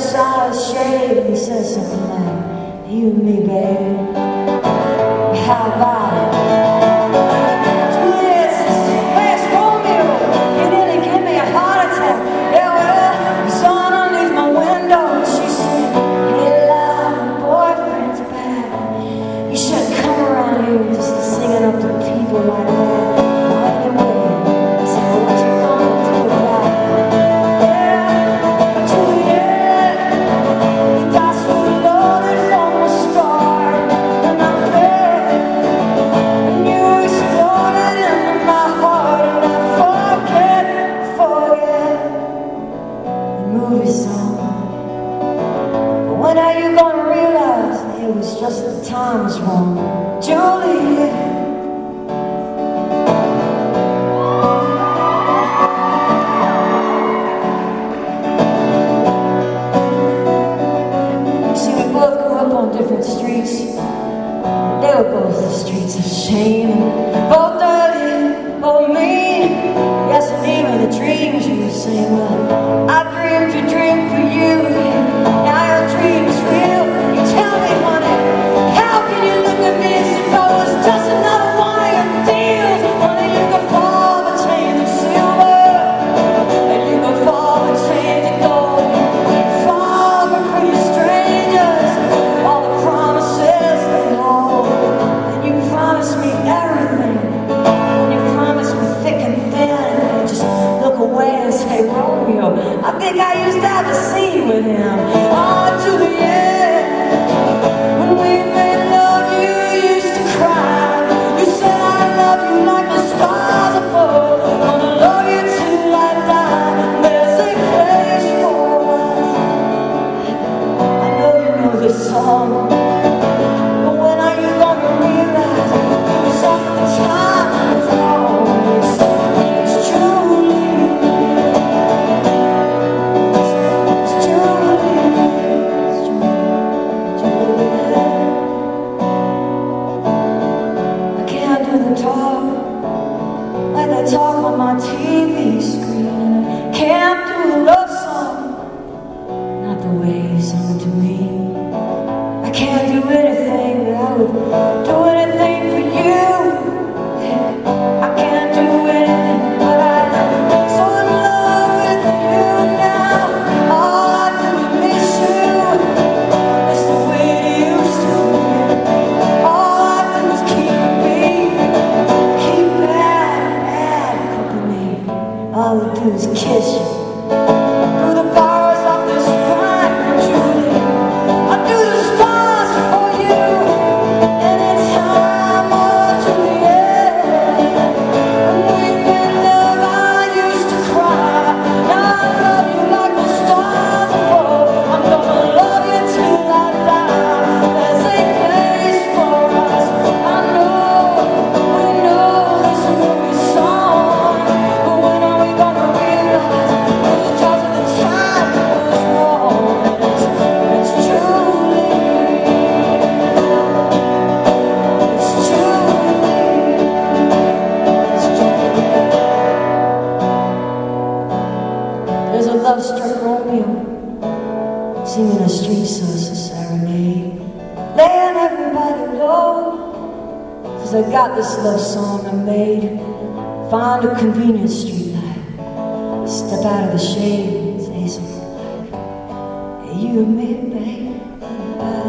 side of the shade and he says something like, you and me, baby, how about it? When are you gonna realize it was just the time was wrong, Juliet? See, we both grew up on different streets. They were both the streets of shame, both dirty, both mean. Yes, and even the dreams we were saying, well, I dreamed a dream for you. Now your dream is real. You tell me, honey, how can you look at me as if I was just another one of your deals? Honey, you could fall the chains of silver, and you could fall the chains of gold. Fall for pretty strangers, all the promises they hold. And you promised me everything, and you promised me thick and thin, and just look away and say, Romeo, I think I used to have a scene with him. Oh, Juliet, when we made love, you used to cry. You said I love you like the stars above. Gonna love you till I die. There's a place for us. I know you know this song, but when are you gonna realize it was off the time was wrong? It's Julie. Like they talk on my TV screen, and I can't do a love song, not the way you sung to me. I can't do anything, but I would do anything for you. I can't do anything, but I'm so in love with you now. All I do is miss you. It's the way it used to be. All I do is keep all we do is kiss you through the bars of this fine, Julie. I do the stars for you anytime, oh Juliet. When we made love, I used to cry. Now I love you like the stars above. I'm gonna love you till I die. There's a place for us. I know, we know this movie song, but when are we gonna realize it was just the time was wrong? It's Julie. It's Julie. It's Julie. There's a love-struck Romeo singing a street serenade, laying everybody low. 'Cause I got this love song I made. Find a convenient street light, step out of the shade and say something like, hey, you and me, babe.